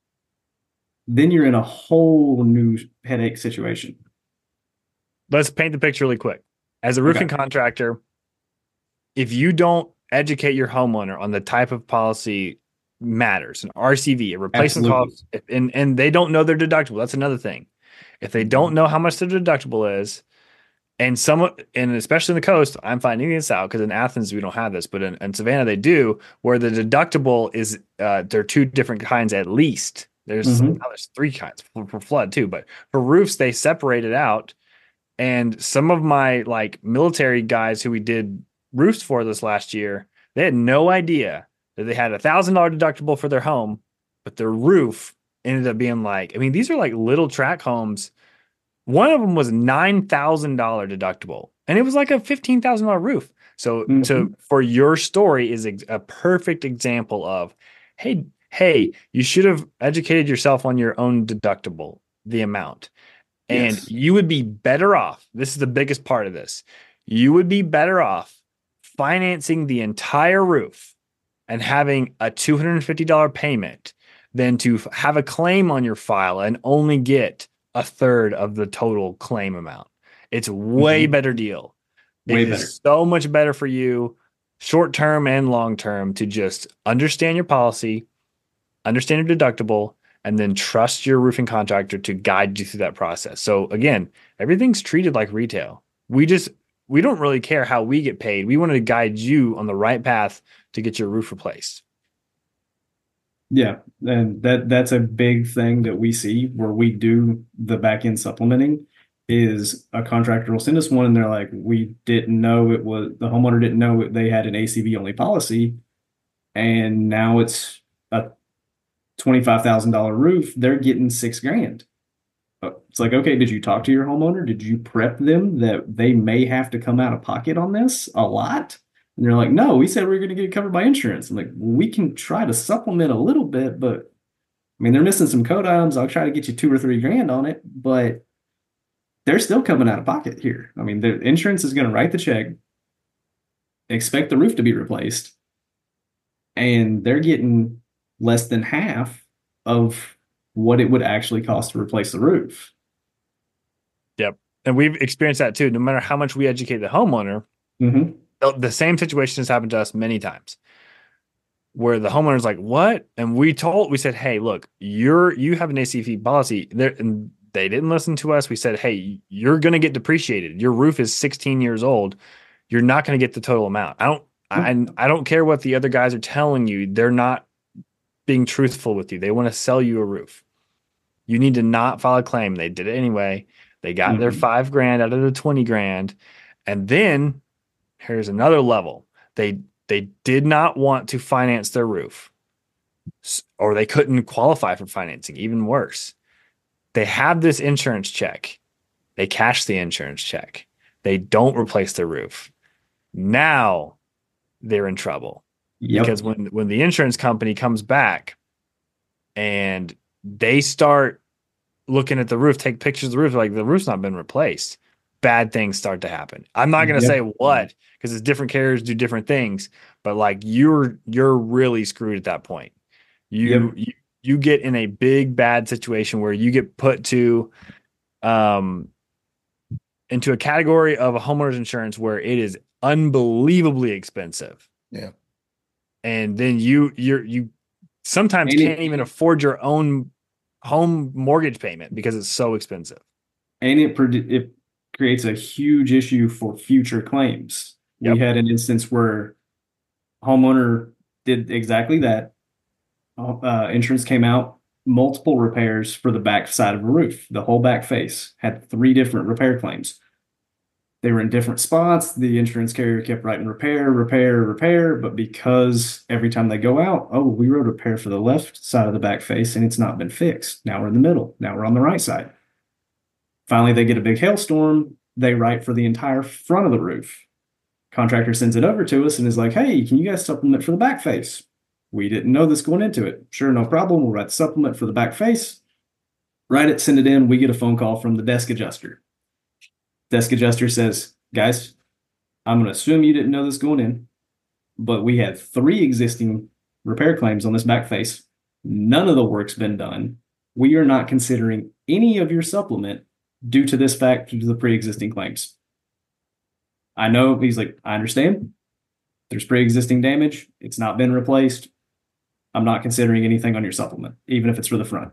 then you're in a whole new headache situation. Let's paint the picture really quick. As a roofing contractor, if you don't educate your homeowner on the type of policy matters, an RCV, a replacement cost, and they don't know their deductible, that's another thing. If they don't know how much their deductible is, and especially in the coast, I'm finding this out because in Athens we don't have this, but in Savannah they do, where the deductible is there are 2 different kinds at least. There's 3 kinds for flood too, but for roofs they separate it out. And some of my military guys who we did roofs for this last year, they had no idea that they had $1,000 deductible for their home, but their roof ended up being these are little tract homes. One of them was $9,000 deductible, and it was like a $15,000 roof. So, for your story is a perfect example of, hey, you should have educated yourself on your own deductible, the amount, and you would be better off. This is the biggest part of this. You would be better off financing the entire roof and having a $250 payment than to have a claim on your file and only get 1/3 of the total claim amount. It's way better deal. It is so much better for you, short term and long term, to just understand your policy, understand your deductible, and then trust your roofing contractor to guide you through that process. So again, everything's treated like retail. We don't really care how we get paid. We wanted to guide you on the right path to get your roof replaced. Yeah, and that's a big thing that we see where we do the back end supplementing is a contractor will send us one and they're like, we didn't know it was the homeowner didn't know they had an ACV only policy, and now it's a $25,000 roof. They're getting $6,000. It's like, okay, did you talk to your homeowner? Did you prep them that they may have to come out of pocket on this a lot? And they're like, no, we said we were going to get it covered by insurance. I'm like, well, we can try to supplement a little bit, but I mean, they're missing some code items. I'll try to get you $2,000 or $3,000 on it, but they're still coming out of pocket here. I mean, the insurance is going to write the check, expect the roof to be replaced, and they're getting less than half of what it would actually cost to replace the roof. Yep. And we've experienced that too. No matter how much we educate the homeowner, the same situation has happened to us many times where the homeowner's like, what? And we said, hey, look, you have an ACV policy there, and they didn't listen to us. We said, hey, you're going to get depreciated. Your roof is 16 years old. You're not going to get the total amount. I don't care what the other guys are telling you. They're not being truthful with you. They want to sell you a roof. You need to not file a claim. They did it anyway. They got their $5,000 out of the $20,000. And then here's another level. They did not want to finance their roof, or they couldn't qualify for financing. Even worse, they have this insurance check. They cash the insurance check. They don't replace their roof. Now they're in trouble. Because when the insurance company comes back and they start looking at the roof, take pictures of the roof, like the roof's not been replaced, bad things start to happen. I'm not going to say what, because it's different carriers do different things, but like you're really screwed at that point. You get in a big bad situation where you get put to into a category of a homeowner's insurance where it is unbelievably expensive. Yeah. And then you sometimes can't even afford your own home mortgage payment because it's so expensive. And it creates a huge issue for future claims. We had an instance where homeowner did exactly that. Insurance came out, multiple repairs for the back side of a roof. The whole back face had 3 different repair claims. They were in different spots. The insurance carrier kept writing repair, but because every time they go out, we wrote repair for the left side of the back face and it's not been fixed. Now we're in the middle. Now we're on the right side. Finally, they get a big hailstorm. They write for the entire front of the roof. Contractor sends it over to us and is like, hey, can you guys supplement for the back face? We didn't know this going into it. Sure, no problem. We'll write the supplement for the back face. Write it, send it in. We get a phone call from the desk adjuster. Desk adjuster says, guys, I'm going to assume you didn't know this going in, but we had 3 existing repair claims on this back face. None of the work's been done. We are not considering any of your supplement due to this fact, due to the pre-existing claims. I know. He's like, I understand. There's pre-existing damage. It's not been replaced. I'm not considering anything on your supplement, even if it's for the front.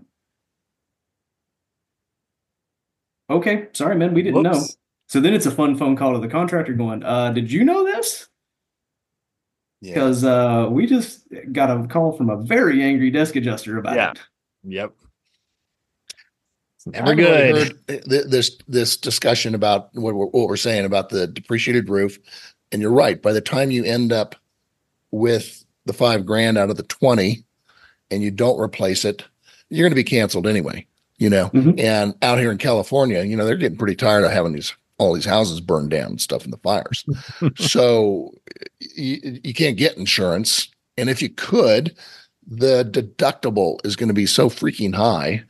Okay, sorry, man, we didn't know. So then it's a fun phone call to the contractor going, did you know this? Because we just got a call from a very angry desk adjuster about it. Yep. It's never good. Really this discussion about what we're saying about the depreciated roof, and you're right. By the time you end up with the $5,000 out of the 20, and you don't replace it, you're going to be canceled anyway. And out here in California, they're getting pretty tired of having all these houses burned down and stuff in the fires. So you can't get insurance. And if you could, the deductible is going to be so freaking high,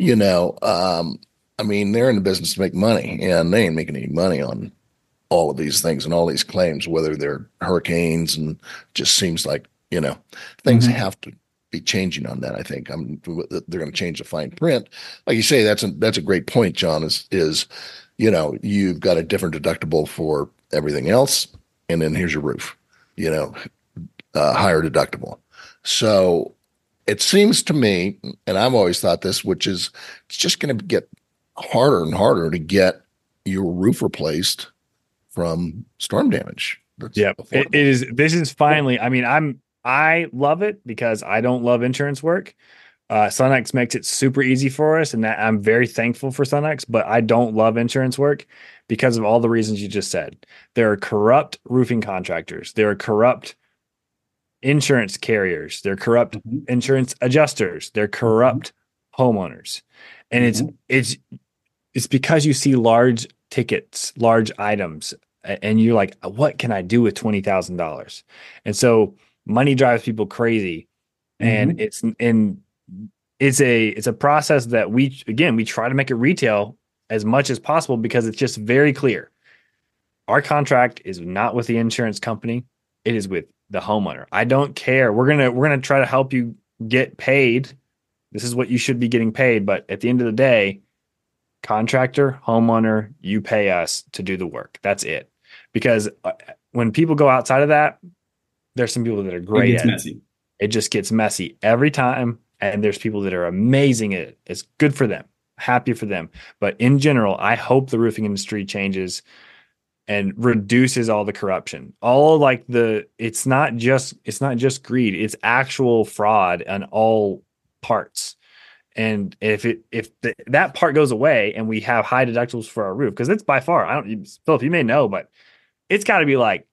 I mean, they're in the business to make money, and they ain't making any money on all of these things and all these claims, whether they're hurricanes, and just seems like, things have to be changing on that. I think they're going to change the fine print. Like you say, that's a great point, John, is you've got a different deductible for everything else. And then here's your roof, higher deductible. So it seems to me, and I've always thought this, which is it's just going to get harder and harder to get your roof replaced from storm damage. That's Yep. It affordable. is. This is finally, I mean, I love it because I don't love insurance work. Sunex makes it super easy for us, and that I'm very thankful for Sunex, but I don't love insurance work because of all the reasons you just said. There are corrupt roofing contractors. There are corrupt insurance carriers. They're corrupt Mhm. insurance adjusters. They're corrupt homeowners. And Mhm. it's because you see large tickets, large items, and you're like, what can I do with $20,000? And so money drives people crazy. And Mhm. it's a process that we try to make it retail as much as possible because it's just very clear. Our contract is not with the insurance company. It is with the homeowner. I don't care. We're gonna try to help you get paid. This is what you should be getting paid. But at the end of the day, contractor, homeowner, you pay us to do the work. That's it. Because when people go outside of that, there's some people that are It great gets at it. messy. It just gets messy every time. And there's people that are amazing at it. It's good for them, happy for them. But in general, I hope the roofing industry changes and reduces all the corruption. All like it's not just greed, it's actual fraud on all parts. And if that part goes away and we have high deductibles for our roof, because it's by far, Philip, you may know, but it's got to be like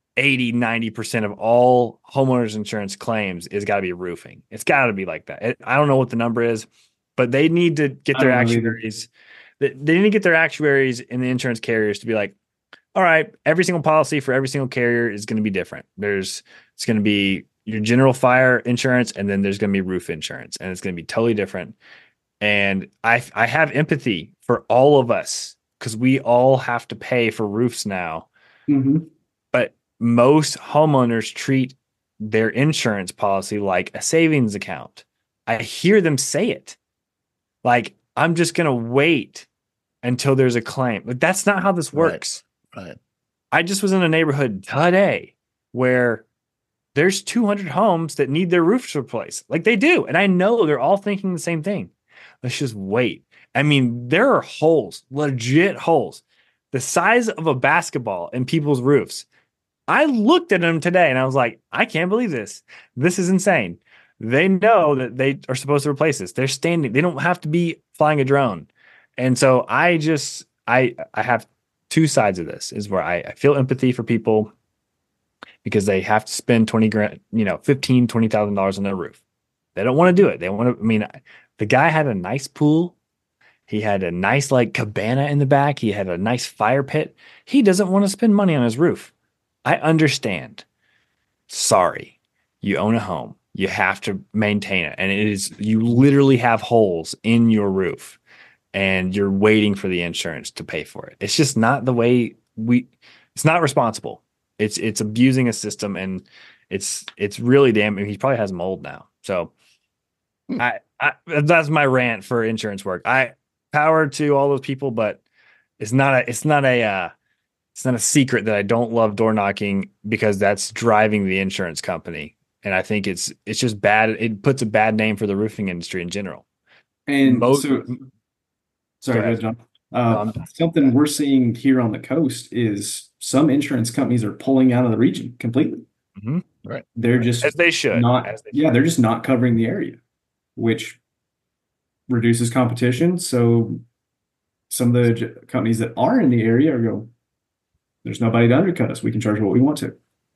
80-90% of all homeowners insurance claims is got to be roofing. It's got to be like that. I don't know what the number is, but they need to get I their don't know either. actuaries. They need to get their actuaries and the insurance carriers to be like, all right, every single policy for every single carrier is going to be different. It's going to be your general fire insurance, and then there's going to be roof insurance, and it's going to be totally different. And I have empathy for all of us because we all have to pay for roofs now. Mhm. But most homeowners treat their insurance policy like a savings account. I hear them say it. Like, I'm just going to wait until there's a claim. But that's not how this Right. works. Right. I just was in a neighborhood today where there's 200 homes that need their roofs replaced. Like they do. And I know they're all thinking the same thing. Let's just wait. I mean, there are holes, legit holes, the size of a basketball in people's roofs. I looked at them today and I was like, I can't believe this. This is insane. They know that they are supposed to replace this. They're standing, they don't have to be flying a drone. And so I have two sides of this is where I feel empathy for people because they have to spend 20 grand, $15,000-$20,000 on their roof. They don't want to do it. They want to, I mean, the guy had a nice pool. He had a nice like cabana in the back. He had a nice fire pit. He doesn't want to spend money on his roof. I understand. Sorry. You own a home. You have to maintain it. And you literally have holes in your roof and you're waiting for the insurance to pay for it. It's just not the way it's not responsible. It's abusing a system and it's really damn. He probably has mold now. So I that's my rant for insurance work. I power to all those people, but it's not a secret that I don't love door knocking because that's driving the insurance company. And I think it's just bad. It puts a bad name for the roofing industry in general. And Most, so, sorry, Go go ahead. ahead, John. No, I'm done. Something we're seeing here on the coast is some insurance companies are pulling out of the region completely. Mhm. Right. They're just As they should. not, As they yeah, they're just not covering the area, which reduces competition. So some of the companies that are in the area are go, there's nobody to undercut us. We can charge what we want to.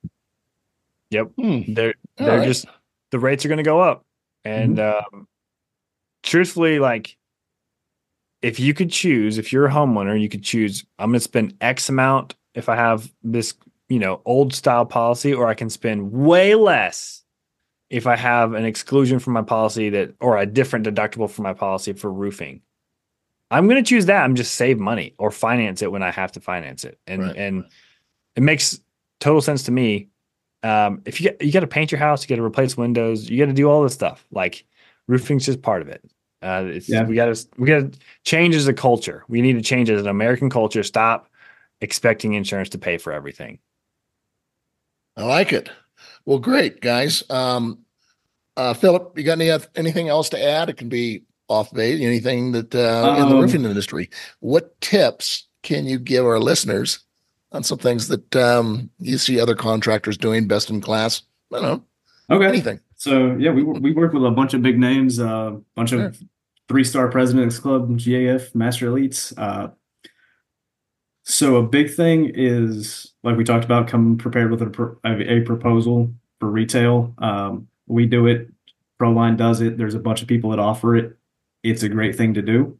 Yep. Hmm. They're All right. just the rates are going to go up. And truthfully, like if you could choose, if you're a homeowner, you could choose, I'm going to spend X amount if I have this, old style policy, or I can spend way less if I have an exclusion from my policy or a different deductible for my policy for roofing. I'm going to choose that. I'm just save money or finance it when I have to finance it. And, Right. and it makes total sense to me. If you got to paint your house, you got to replace windows, you got to do all this stuff. Like roofing's just part of it. We got to change as a culture. We need to change as an American culture. Stop expecting insurance to pay for everything. I like it. Well, great, guys. Philip, you got anything else to add? It can be off base, anything that in the roofing industry. What tips can you give our listeners on some things that you see other contractors doing best in class? I don't know. Okay. Anything. So yeah, we work with a bunch of big names, a bunch of 3-star Presidents Club, GAF, Master Elites. So a big thing is, like we talked about, come prepared with a proposal for retail. We do it. ProLine does it. There's a bunch of people that offer it. It's a great thing to do.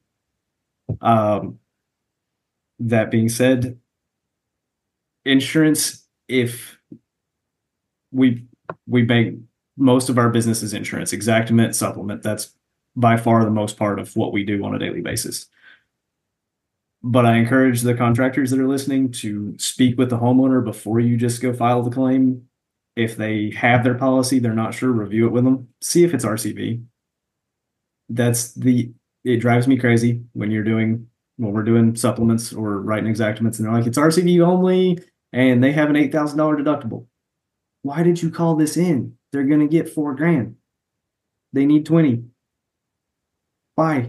That being said, insurance, if we make most of our business is insurance, Xactimate, supplement. That's by far the most part of what we do on a daily basis. But I encourage the contractors that are listening to speak with the homeowner before you just go file the claim. If they have their policy, they're not sure, review it with them. See if it's RCV. It drives me crazy when we're doing supplements or writing Xactimates and they're like, it's RCV only, and they have an $8,000 deductible. Why did you call this in? They're going to get $4,000. They need 20. Why?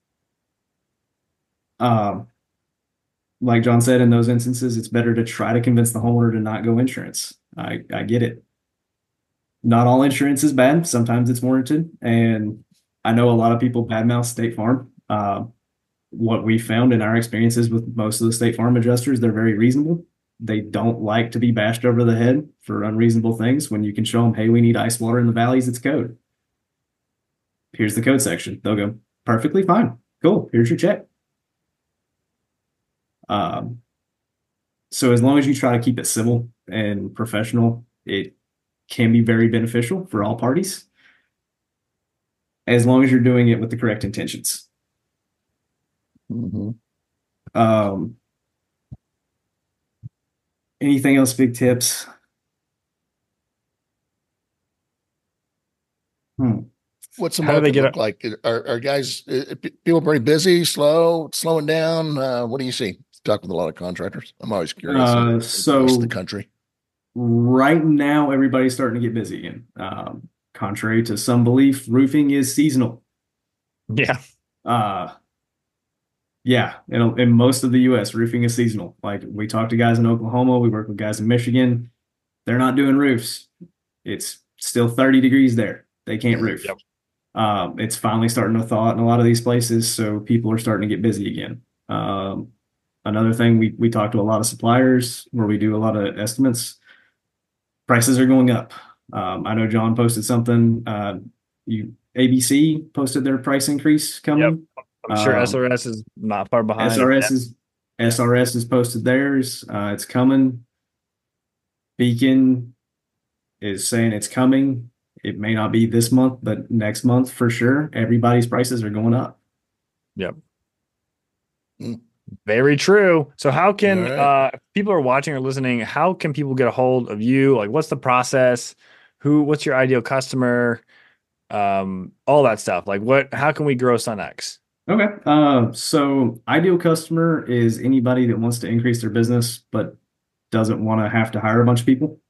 Like John said, in those instances, it's better to try to convince the homeowner to not go insurance. I get it. Not all insurance is bad. Sometimes it's warranted. And I know a lot of people badmouth State Farm. What we found in our experiences with most of the State Farm adjusters, they're very reasonable. They don't like to be bashed over the head for unreasonable things. When you can show them, hey, we need ice water in the valleys, it's code. Here's the code section. They'll go, perfectly fine. Cool. Here's your check. So as long as you try to keep it civil and professional, it can be very beneficial for all parties, as long as you're doing it with the correct intentions. Mm-hmm. Anything else? Big tips? What's the market look like? Are guys, people pretty busy, slowing down? What do you see? Talk with a lot of contractors. I'm always curious. So across the country. Right now, everybody's starting to get busy again. Contrary to some belief, roofing is seasonal. Yeah. Yeah. In most of the U.S., roofing is seasonal. Like, we talk to guys in Oklahoma, we work with guys in Michigan. They're not doing roofs. It's still 30 degrees there. They can't roof. Yep. It's finally starting to thaw out in a lot of these places, so people are starting to get busy again. Another thing, we talk to a lot of suppliers where we do a lot of estimates. Prices are going up. I know John posted something. ABC posted their price increase coming. Yep. I'm sure SRS is not far behind. SRS has posted theirs. It's coming. Beacon is saying it's coming. It may not be this month, but next month for sure. Everybody's prices are going up. Yep. Very true. So how can if people are watching or listening, how can people get a hold of you? Like, what's the process? What's your ideal customer? All that stuff. Like, how can we grow SunX? Okay. So ideal customer is anybody that wants to increase their business, but doesn't want to have to hire a bunch of people.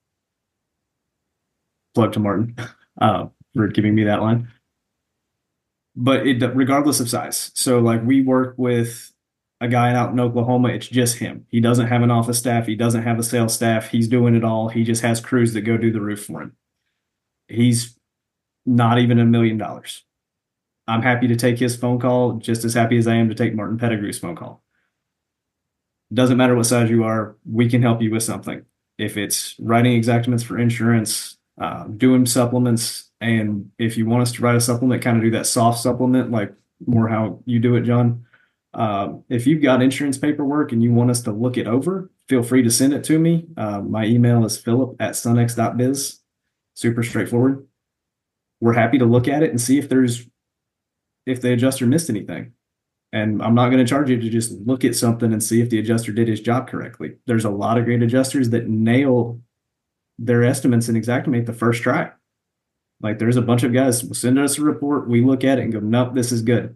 Plug to Martin for giving me that line. But regardless of size. So like, we work with a guy out in Oklahoma, it's just him. He doesn't have an office staff. He doesn't have a sales staff. He's doing it all. He just has crews that go do the roof for him. He's not even $1 million. I'm happy to take his phone call, just as happy as I am to take Martin Pettigrew's phone call. Doesn't matter what size you are, we can help you with something. If it's writing Xactimates for insurance, doing supplements, and if you want us to write a supplement, kind of do that soft supplement, like more how you do it, John. If you've got insurance paperwork and you want us to look it over, feel free to send it to me. My email is philip@sunx.biz. Super straightforward. We're happy to look at it and see if the adjuster missed anything. And I'm not going to charge you to just look at something and see if the adjuster did his job correctly. There's a lot of great adjusters that nail their estimates in Xactimate the first try. Like, there's a bunch of guys who send us a report, we look at it and go, nope, this is good.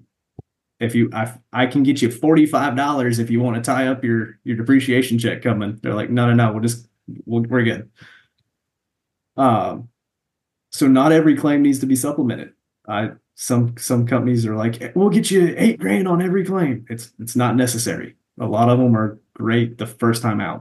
I can get you $45 if you want to tie up your depreciation check coming. They're like, no, we're good. So not every claim needs to be supplemented. Some companies are like, we'll get you $8,000 on every claim. It's not necessary. A lot of them are great the first time out.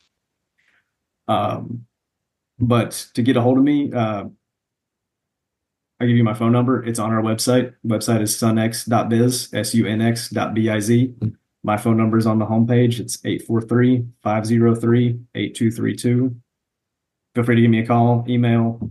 But to get a hold of me, I'll give you my phone number. It's on our website. Website is sunx.biz, sunx.biz. My phone number is on the homepage. It's 843-503-8232. Feel free to give me a call, email.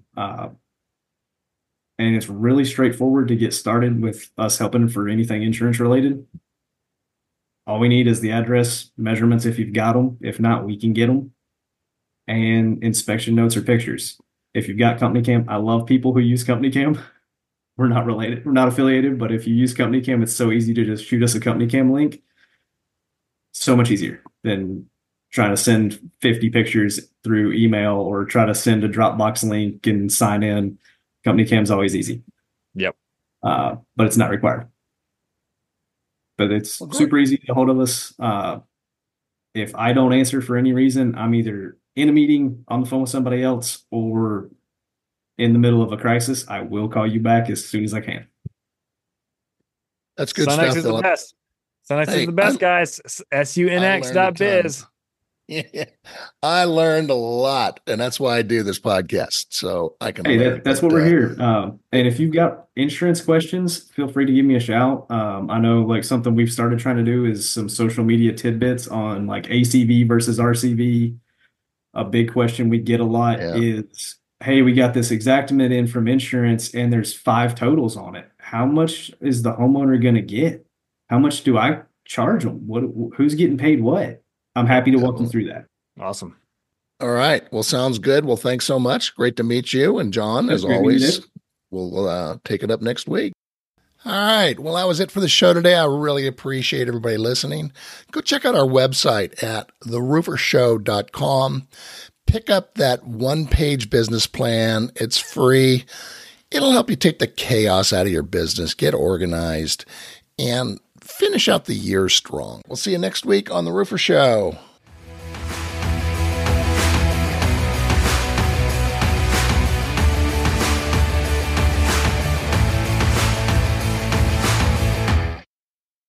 And it's really straightforward to get started with us helping for anything insurance related. All we need is the address, measurements if you've got them. If not, we can get them. And inspection notes or pictures. If you've got Company Cam, I love people who use Company Cam. We're not related, we're not affiliated, but if you use Company Cam, it's so easy to just shoot us a Company Cam link. So much easier than trying to send 50 pictures through email or try to send a Dropbox link and sign in. Company Cam's always easy. Yep. But it's not required. But it's super easy to get a hold of us. If I don't answer for any reason, I'm either in a meeting on the phone with somebody else or in the middle of a crisis. I will call you back as soon as I can. That's good Sunx stuff, is Philip. the best. Sunx is the best, guys. sunx.biz. Yeah, I learned a lot, and that's why I do this podcast. So I can. Hey, that's what we're here. And if you've got insurance questions, feel free to give me a shout. I know like something we've started trying to do is some social media tidbits on like ACV versus RCV. A big question we get a lot is, hey, we got this Xactimate in from insurance and there's 5 totals on it. How much is the homeowner going to get? How much do I charge them? Who's getting paid what? I'm happy to walk you through that. Awesome. All right. Well, sounds good. Well, thanks so much. Great to meet you. And John, as always, we'll take it up next week. All right. Well, that was it for the show today. I really appreciate everybody listening. Go check out our website at theroofershow.com. Pick up that one-page business plan. It's free. It'll help you take the chaos out of your business, get organized, and finish out the year strong. We'll see you next week on The Roofer Show.